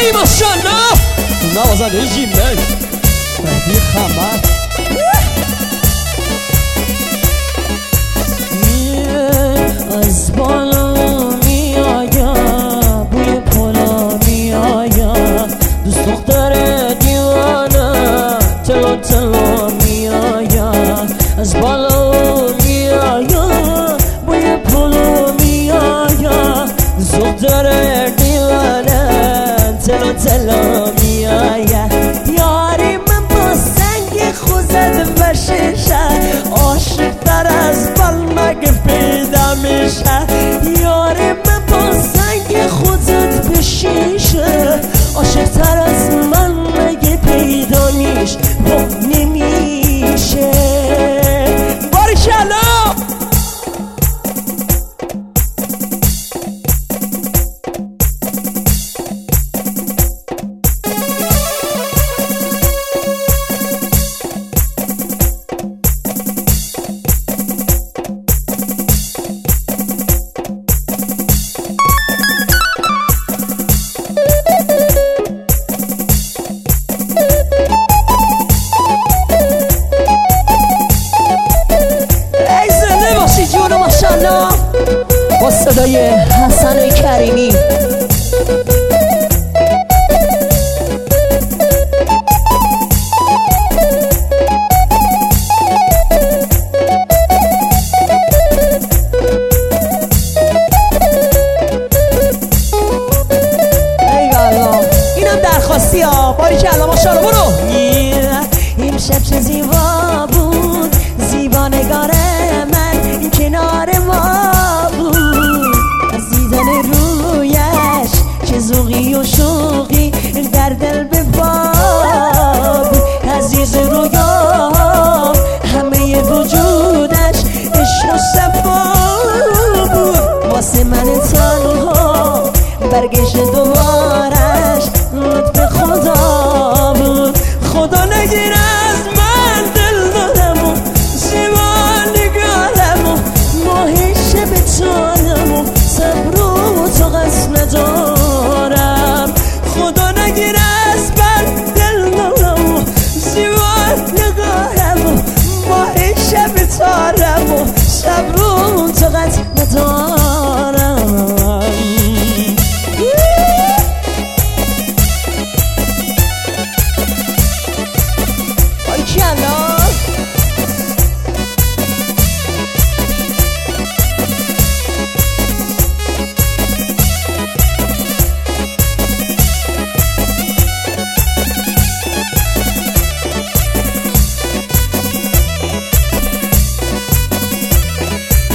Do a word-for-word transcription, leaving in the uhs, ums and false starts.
ای ماشاءالله نوازنده جیمن مهدی خمر از بالا می آیم بوی پلا می آیم دوست دختر دیوانه تلا تلا می آیم از بالا می آیم بوی پلا می آیم دوست دختر دیوانه تلا تلا می آیم یاری من با سنگ خوزد و شیشه عاشق تر از بال مگه پیدا میشه یاری من با سنگ خوزد به شیشه عاشق تر از من مگه پیدا میشه و نمیشه باریکلا با صدای حسن کریمی ای والا اینم درخواستی ها باریکلا ماشاءالله برو این شب چه زیبا بود زیبا نگار من کنار ما بود از دیدن رویش چه ذوقی و شوقی در دل به باب عزیز رویام همه وجودش عشق و صفا بود واسه من تنها برگشت دوباره